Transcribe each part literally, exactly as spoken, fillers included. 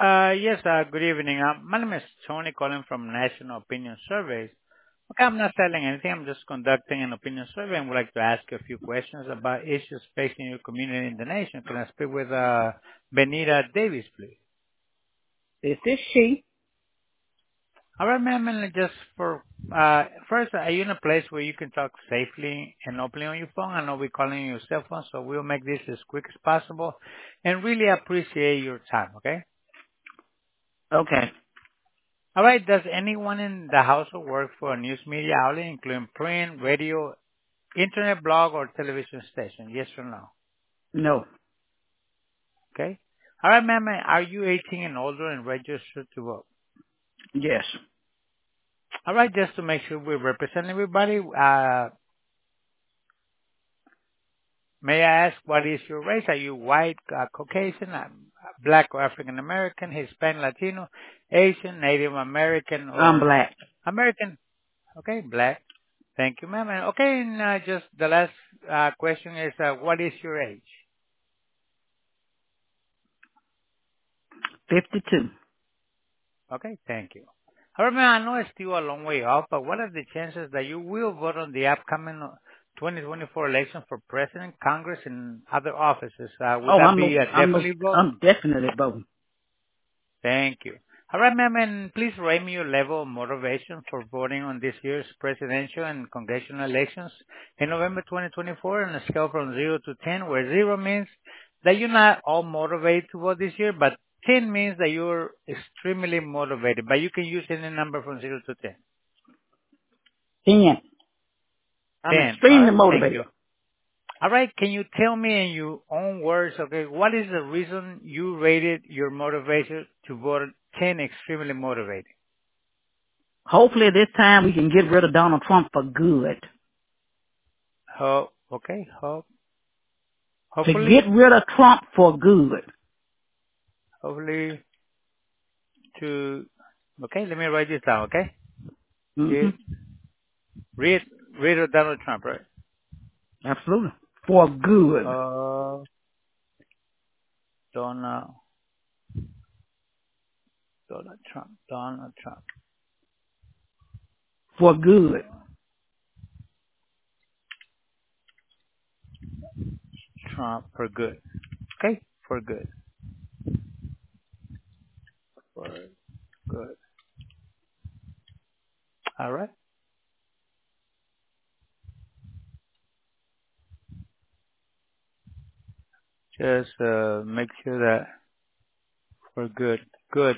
Uh, yes, uh, good evening. Uh, my name is Tony calling from National Opinion Surveys. Okay, I'm not selling anything. I'm just conducting an opinion survey and would like to ask you a few questions about issues facing your community in the nation. Can I speak with uh, Benita Davis, please? This is she. All right, ma'am, and just for, uh, first, are you in a place where you can talk safely and openly on your phone? I know we're calling you your cell phone, so we'll make this as quick as possible and really appreciate your time, okay? Okay. All right. Does anyone in the household work for a news media outlet, including print, radio, internet, blog, or television station? Yes or no? No. Okay. All right, ma'am. Are you eighteen and older and registered to vote? Yes. All right. Just to make sure we represent everybody, uh, may I ask what is your race? Are you white, uh, Caucasian, uh, black or African American, Hispanic, Latino, Asian, Native American, I'm or black. American? Okay, black. Thank you, ma'am. And okay, and uh, just the last uh, question is, uh, what is your age? fifty-two. Okay, thank you. However, ma'am, I know it's still a long way off, but what are the chances that you will vote on the upcoming uh, twenty twenty-four election for president, Congress, and other offices? Uh, would Oh, that I'm be most, a I'm most, definitely vote? I'm definitely voting. Thank you. All right, ma'am, and please rate me your level of motivation for voting on this year's presidential and congressional elections in November twenty twenty-four on a scale from zero to ten, where zero means that you're not all motivated to vote this year, but ten means that you're extremely motivated. But you can use any number from zero to ten. ten. I'm ten. All extremely right, thank motivated. you. All right, can you tell me in your own words, okay, what is the reason you rated your motivation to vote ten extremely motivated? Hopefully this time we can get rid of Donald Trump for good. Ho- okay, ho- To hopefully, get rid of Trump for good. hopefully to, okay, let me write this down, okay? hmm Get rid, rid of Donald Trump, right? Absolutely. For good. Uh, Donald, Donald Trump, Donald Trump, For good. Trump for good. Okay, for good, for good. All right. Just uh, make sure that for good, good,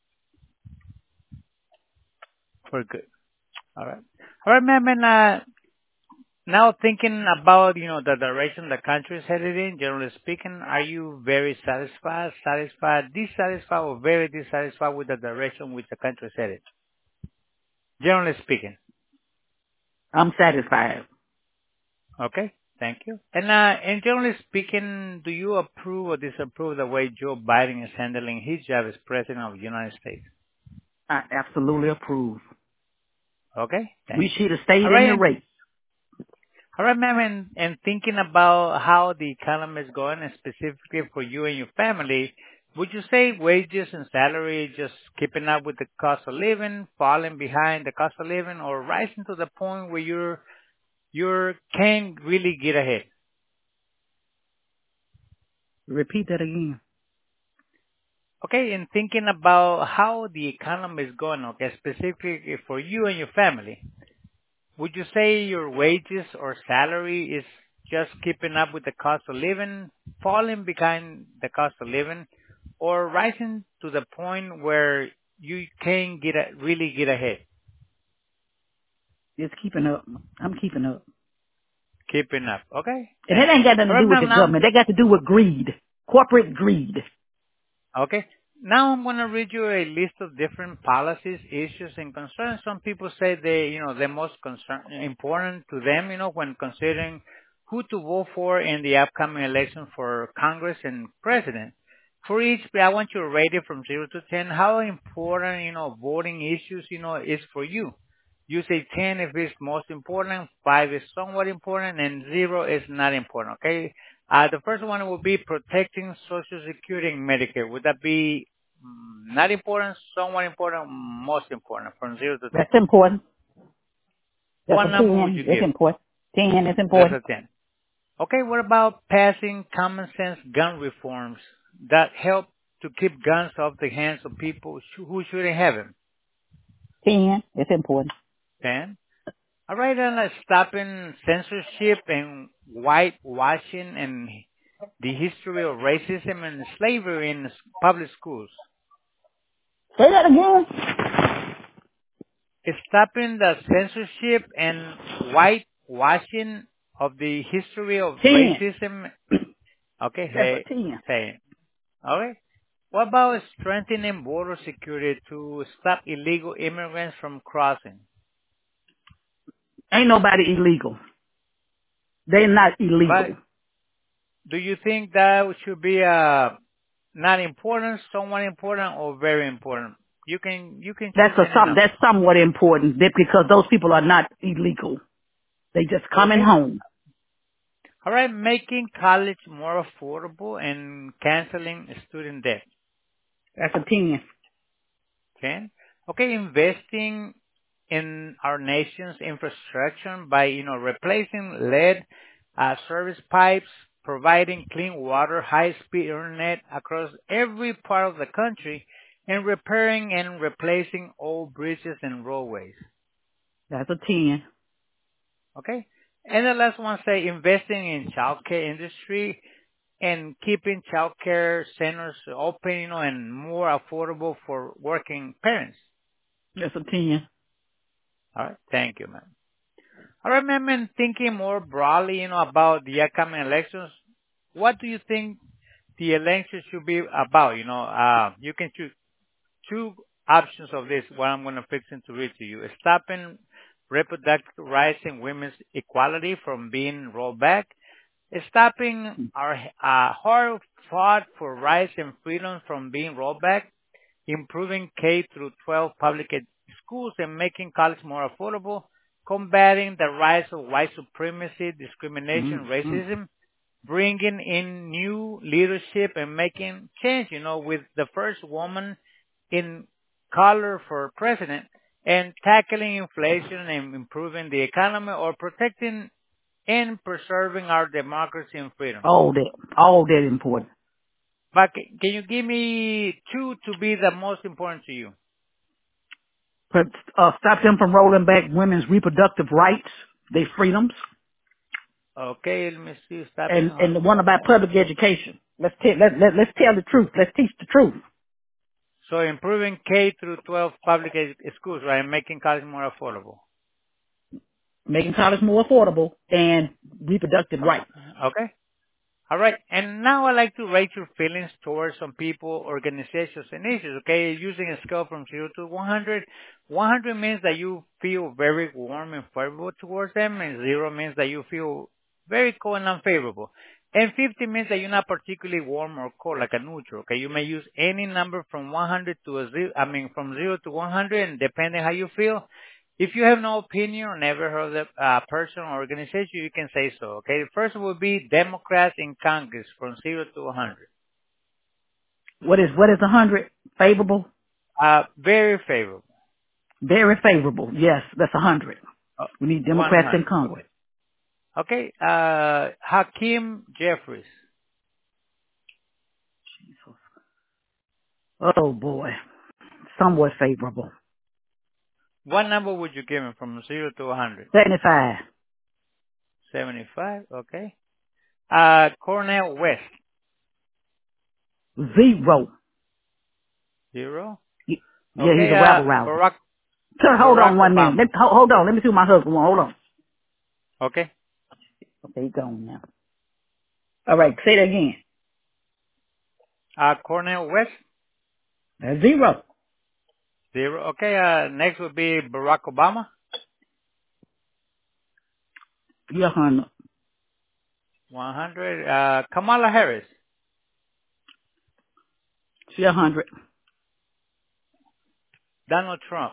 for good. All right. All right, ma'am, and uh, now thinking about, you know, the direction the country is headed in, generally speaking, are you very satisfied, satisfied, dissatisfied, or very dissatisfied with the direction which the country is headed? Generally speaking. I'm satisfied. Okay, thank you. And, uh, and generally speaking, do you approve or disapprove the way Joe Biden is handling his job as President of the United States? I absolutely approve. Okay, thank We you. should have stayed All in right, the and race. all right, ma'am, and, and thinking about how the economy is going, and specifically for you and your family, would you say wages and salary just keeping up with the cost of living, falling behind the cost of living, or rising to the point where you're you can't really get ahead? Repeat that again. Okay, and thinking about how the economy is going, okay, specifically for you and your family, would you say your wages or salary is just keeping up with the cost of living, falling behind the cost of living, or rising to the point where you can get a, really get ahead? It's keeping up. I'm keeping up. Keeping up. Okay, And that thank ain't you. got nothing All to right, do with ma'am, the now, government. That got to do with greed. Corporate greed. okay. Now I'm going to read you a list of different policies, issues, and concerns. Some people say they, you know, the most concern, important to them, you know, when considering who to vote for in the upcoming election for Congress and President. For each, I want you to rate it from zero to ten. How important, you know, voting issues, you know, is for you. You say ten if it's most important, five is somewhat important, and zero is not important. Okay. Uh, the first one will be protecting Social Security and Medicare. Would that be mm, not important, somewhat important, most important, from zero to ten. That's important. That's What a number would ten. you It's give? important. ten is That's a important. ten. Okay, what about passing common sense gun reforms that help to keep guns off the hands of people sh- who shouldn't have them? ten. It's important. ten. All right, then uh, stopping censorship and whitewashing and the history of racism and slavery in s- public schools. Say that again. Stopping the censorship and whitewashing of the history of ten. racism. Okay, That's hey, a ten. say. Okay. What about strengthening border security to stop illegal immigrants from crossing? Ain't nobody illegal. They're not But illegal. do you think that should be uh, not important, somewhat important, or very important? You can you can choose That's a any some. number. That's somewhat important that- because those people are not illegal. They just coming Okay. home. All right. Making college more affordable and canceling student debt. That's a ten. Okay. Okay. Investing in our nation's infrastructure by, you know, replacing lead uh, service pipes, providing clean water, high-speed internet across every part of the country, and repairing and replacing old bridges and roadways. That's a ten. Okay. And the last one say investing in childcare industry and keeping childcare centers open, you know, and more affordable for working parents. That's a ten. All right. Thank you, man. All right, ma'am, and thinking more broadly, you know, about the upcoming elections, what do you think the election should be about? You know, uh, you can choose two options of this, what I'm going to fix and to read to you. Stopping reproductive rights and women's equality from being rolled back. Stopping our uh, hard fought for rights and freedom from being rolled back. Improving K through twelve public ed- schools and making college more affordable, combating the rise of white supremacy, discrimination, Mm-hmm. racism, bringing in new leadership and making change, you know, with the first woman in color for president, and tackling inflation and improving the economy, or protecting and preserving our democracy and freedom. All that. All that important. But ca- can you give me two to be the most important to you? But, uh, stop them from rolling back women's reproductive rights, their freedoms, Okay, let me see. Stopping. and Hold and the one hold about on. public education. Let's tell let, let let's tell the truth. Let's teach the truth. So improving K through twelve public ed- schools, right? Making college more affordable. Making college more affordable and reproductive rights. Okay. All right. And now I'd like to rate your feelings towards some people, organizations, and issues. Okay. Using a scale from zero to one hundred. one hundred means that you feel very warm and favorable towards them, and zero means that you feel very cold and unfavorable. And fifty means that you're not particularly warm or cold, like a neutral. Okay. You may use any number from one hundred to a zero, I mean, from zero to one hundred, and depending how you feel. If you have no opinion or never heard of a uh, person or organization, you can say so. Okay. The first will be Democrats in Congress from zero to one hundred. What is what is a hundred? Favorable? Uh, very favorable. Very favorable. Yes, that's a hundred. Uh, We need Democrats in one hundred. Congress. Okay. Okay. Uh, Hakeem Jeffries. Oh boy, somewhat favorable. What number would you give him from zero to one hundred? Seventy-five. seventy-five. Okay. Uh, Cornel West. Zero. Zero. Y- Yeah, he's Okay. a Uh, rabble rouser. Barack, Sir, hold on Barack one minute. Obama. Let, ho- hold on. Let me see what my husband want. Hold on. Okay. Okay, he's gone now. All right, say that again. Uh, Cornel West. That's zero. Zero. Okay. Uh, next would be Barack Obama. You're a hundred. one hundred. Uh, Kamala Harris. She a hundred. Donald Trump.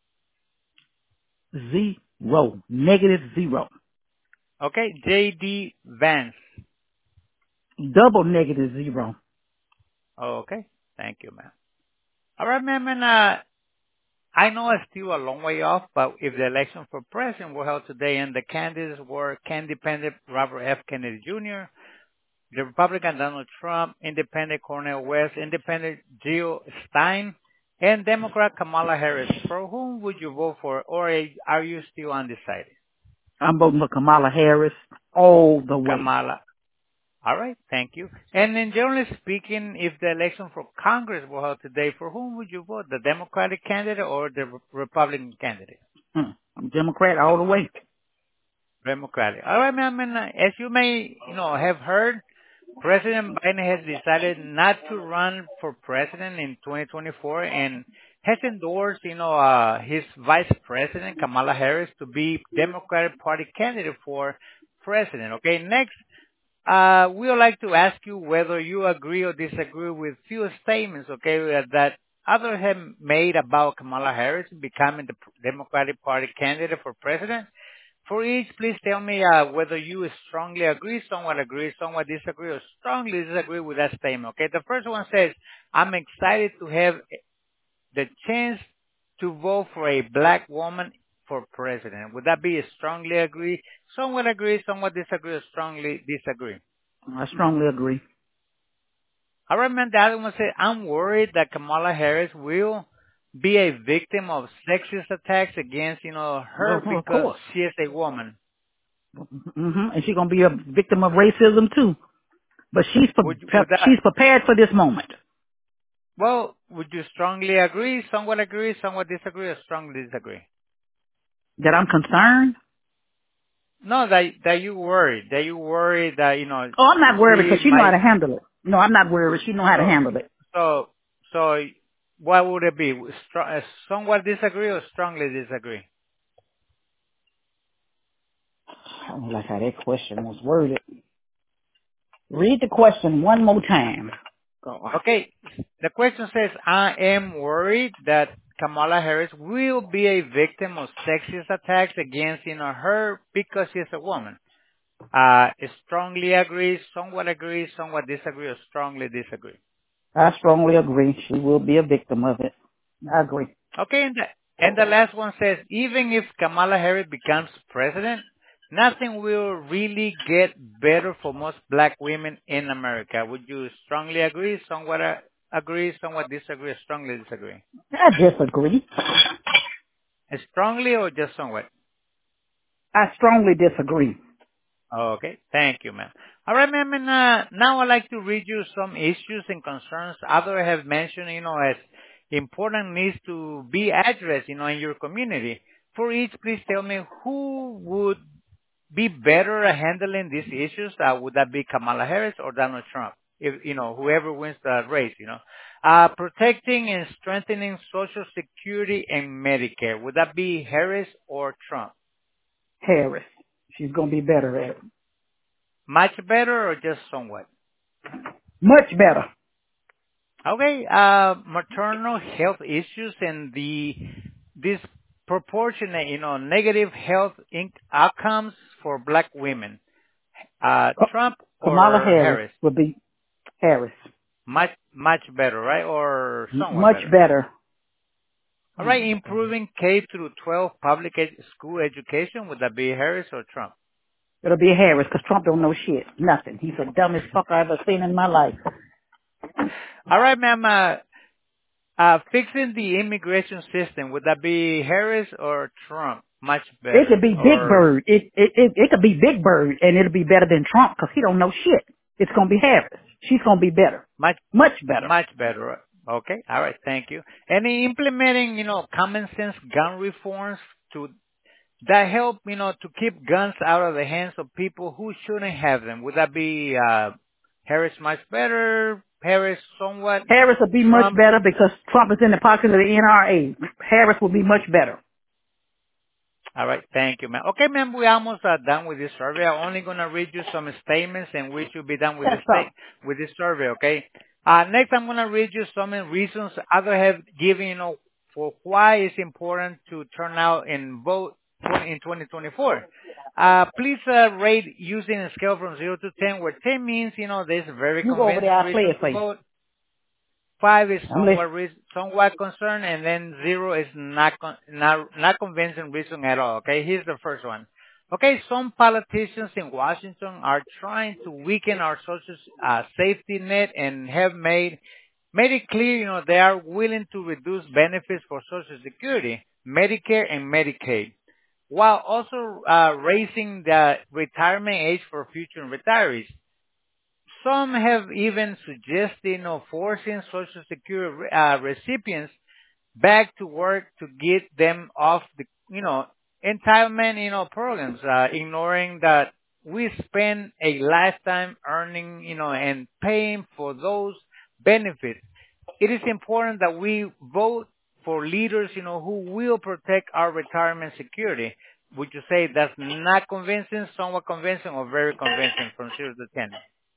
Zero. Negative zero. Okay. J D Vance. Double negative zero. Okay. Thank you, ma'am. All right, ma'am. And, uh, I know it's still a long way off, but if the election for president were held today and the candidates were independent Robert F. Kennedy Junior, the Republican Donald Trump, independent Cornel West, independent Jill Stein, and Democrat Kamala Harris, for whom would you vote for, or are you still undecided? I'm voting for Kamala Harris all the way. Kamala. All right, thank you. And then generally speaking, if the election for Congress were held today, for whom would you vote? The Democratic candidate or the Re- Republican candidate? Hmm. I'm Democrat all the way. Democratic. All right, ma'am. And uh, as you may, you know, have heard, President Biden has decided not to run for president in twenty twenty-four and has endorsed, you know, uh, his vice president, Kamala Harris, to be Democratic Party candidate for president. Okay, next. Uh, we would like to ask you whether you agree or disagree with few statements, okay, that others have made about Kamala Harris becoming the Democratic Party candidate for president. For each, please tell me uh, whether you strongly agree, somewhat agree, somewhat disagree, or strongly disagree with that statement, okay? The first one says, I'm excited to have the chance to vote for a black woman for president. Would that be a strongly agree, somewhat agree, somewhat disagree, or strongly disagree? I strongly agree. I remember the other one said, I'm worried that Kamala Harris will be a victim of sexist attacks against, you know, her Well, of because course. she is a woman. hmm And she's going to be a victim of racism too. But she's Would, pre- would that, she's prepared for this moment. well, would you strongly agree, somewhat agree, somewhat disagree, or strongly disagree? That I'm concerned. No, that, that you worried, that you worried that, you know, Oh, I'm not worried she because she know how might, to handle it. No, I'm not worried. She know how to so, handle it. so, so what would it be? Str- uh, somewhat disagree or strongly disagree? I don't like how that question was worded. Read the question one more time. God. Okay, the question says, I am worried that Kamala Harris will be a victim of sexist attacks against, you know, her because she's a woman. Uh, strongly agree, somewhat agree, somewhat disagree, or strongly disagree. I strongly agree. She will be a victim of it. I agree. Okay, and the, and the last one says, even if Kamala Harris becomes president, nothing will really get better for most black women in America. Would you strongly agree, somewhat uh, agree, somewhat disagree, or strongly disagree? I disagree. Strongly or just somewhat? I strongly disagree. Okay, thank you, ma'am. All right, ma'am, and uh, now I'd like to read you some issues and concerns others have mentioned, you know, as important needs to be addressed, you know, in your community. For each, please tell me who would be better at handling these issues. Uh, would that be Kamala Harris or Donald Trump? If, you know, whoever wins the race, you know. Uh, protecting and strengthening Social Security and Medicare. Would that be Harris or Trump? Harris. She's going to be better at it. Much better or just somewhat? Much better. Okay, uh, maternal health issues and the disproportionate, you know, negative health in- outcomes for black women. Uh, Trump Kamala or Harris Harris? would be Harris. Much, much better, right? Or M- somewhat much better. better. All right, improving K through twelve public ed- school education. Would that be Harris or Trump? It'll be Harris because Trump don't know shit. Nothing. He's the dumbest fucker I've ever seen in my life. All right, ma'am. Uh, uh, fixing the immigration system. Would that be Harris or Trump? Much It could better. be Big Or Bird. It it it, it could be Big Bird, and it'll be better than Trump because he don't know shit. It's gonna be Harris. She's gonna be better. much, Much better. much better. Okay. All right. Thank you. And implementing, you know, common sense gun reforms to that help, you know, to keep guns out of the hands of people who shouldn't have them. Would that be uh, Harris much better? Harris somewhat? Harris will be much Trump? better because Trump is in the pocket of the N R A. Harris will be much better. All right. Thank you, ma'am. Okay, ma'am, we're almost uh, done with this survey. I'm only going to read you some statements and we should be done with this That's all. state, with this survey, okay? Uh, next, I'm going to read you some reasons others have given, you know, for why it's important to turn out and vote in twenty twenty-four. Uh, please uh, rate using a scale from zero to ten, where ten means, you know, there's very You go over there, convincing I'll play reason it to for you. vote. Five is I'm listening. somewhat re- somewhat concerned, and then zero is not con- not not convincing reason at all. Okay, here's the first one. Okay, some politicians in Washington are trying to weaken our social uh, safety net and have made made it clear, you know, they are willing to reduce benefits for Social Security, Medicare, and Medicaid, while also uh, raising the retirement age for future retirees. Some have even suggested, you know, forcing Social Security uh, recipients back to work to get them off the, you know, entitlement, you know, programs, uh, ignoring that we spend a lifetime earning, you know, and paying for those benefits. It is important that we vote for leaders, you know, who will protect our retirement security. Would you say that's not convincing, somewhat convincing, or very convincing from zero to ten?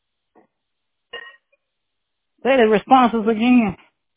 Say the responses again.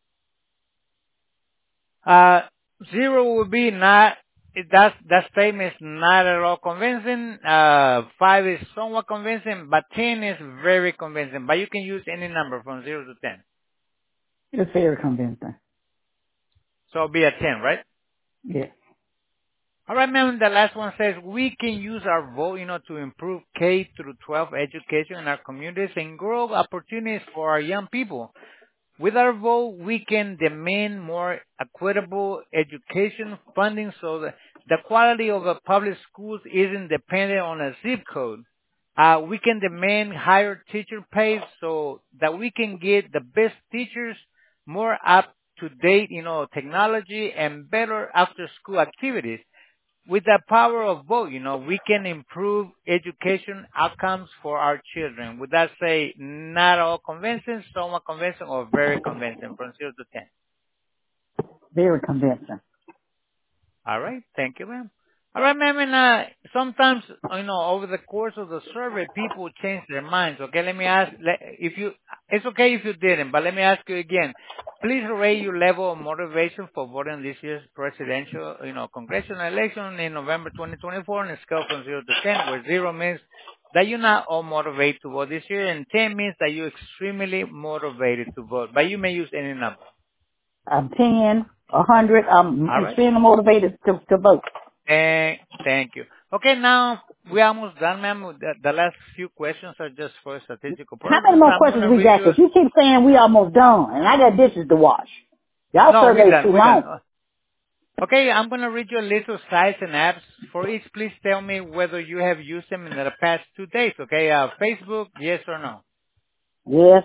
Uh, zero would be not, that, that statement is not at all convincing. Uh, five is somewhat convincing, but ten is very convincing. But you can use any number from zero to ten. It's very convincing. So it'll be a ten, right? Yeah. All right, ma'am. The last one says we can use our vote, you know, to improve K through twelve education in our communities and grow opportunities for our young people. With our vote, we can demand more equitable education funding so that the quality of the public schools isn't dependent on a zip code. Uh, we can demand higher teacher pay so that we can get the best teachers, more up-to-date, you know, technology and better after-school activities. With the power of vote, you know, we can improve education outcomes for our children. Would that say not all convincing, somewhat convincing, or very convincing from zero to ten? Very convincing. All right. Thank you, ma'am. All right, ma'am. And uh, sometimes, you know, over the course of the survey, people change their minds. Okay, let me ask. Let, if you, it's okay if you didn't, but let me ask you again. Please rate your level of motivation for voting this year's presidential, you know, congressional election in November twenty twenty-four on a scale from zero to ten, where zero means that you're not all motivated to vote this year, and ten means that you're extremely motivated to vote. But you may use any number. I'm ten, a hundred. I'm All right. extremely motivated to, to vote. Thank, thank you. Okay, now we're almost done, ma'am. The, the last few questions are just for statistical How many purposes. more I'm questions gonna we read got? you. Cause you keep saying we almost done, and I got dishes to wash. Y'all No, we're survey's done. too We're done. long. Uh, Okay, I'm gonna read you a list of sites and apps. For each, please tell me whether you have used them in the past two days. Okay, uh, Facebook, yes or no? Yes.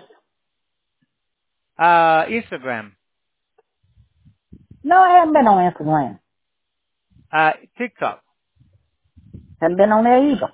Uh, Instagram, No, I haven't been on Instagram. uh, TikTok, Haven't been on there either.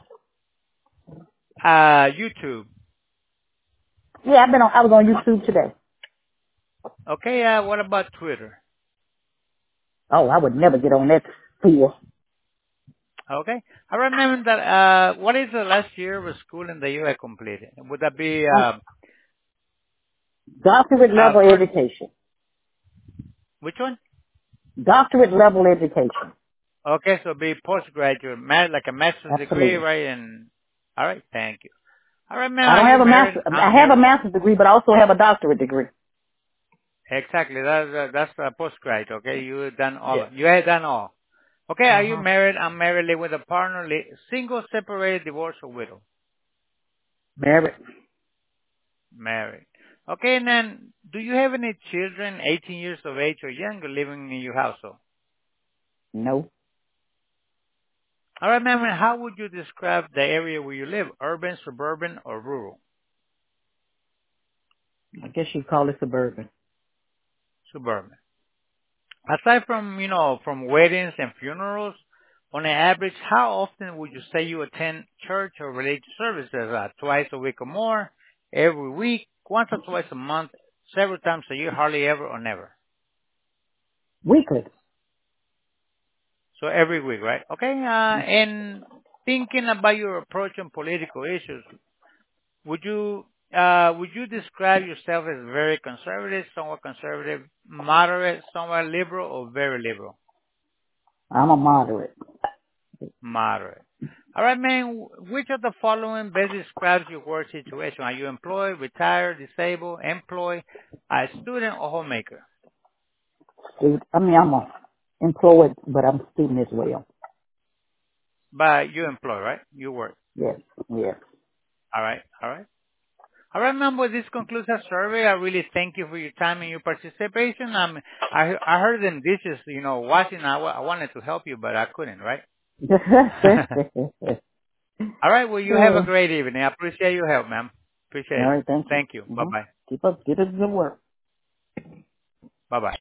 uh, YouTube. Yeah, I've been on. I was on YouTube today. Okay, uh, what about Twitter? Oh, I would never get on that fool. Okay. I remember that, uh, what is the last year of schooling that you had completed? Would that be, Um, uh, doctorate uh, level first, education. which one? Doctorate level education. Okay, so be postgraduate, ma- like a master's degree, Absolutely. right? And, alright, thank you. All right, ma'am, I are don't you have a married? master. I I'm have a married. master's degree, but I also have a doctorate degree. Exactly, that's, uh, that's a postgrad, okay? You done Yeah. all, you had done all. Okay, are Uh you huh. married? I'm married, live with a partner, li- single, separated, divorced, or widow? Married. Married. Okay, and then, do you have any children, eighteen years of age or younger, living in your household? No. All right, ma'am, and how would you describe the area where you live? Urban, suburban, or rural? I guess you'd call it suburban. Suburban. Aside from, you know, from weddings and funerals, on an average, how often would you say you attend church or religious services? Uh, twice a week or more? Every week? Once or twice a month? Several times a year? Hardly ever or never? Weekly. So every week, right? Okay, uh, and thinking about your approach on political issues, would you uh, would you describe yourself as very conservative, somewhat conservative, moderate, somewhat liberal, or very liberal? I'm a moderate. Moderate. All right, man. Which of the following best describes your work situation? Are you employed, retired, disabled, employed, a student, or homemaker? I mean, I'm a employed, but I'm a student as well. But you're employed, right? You work. Yes, yes. All right, all right. All right, Mambo, this concludes our survey. I really thank you for your time and your participation. Um, I I heard them dishes, you know, washing. I, wa- I wanted to help you, but I couldn't, right? All right, well, you have a Oh, great evening. I appreciate your help, ma'am. Appreciate all it. right, thank you. Thank you. Mm-hmm. Bye-bye. Keep up, keep up the good work. Bye-bye.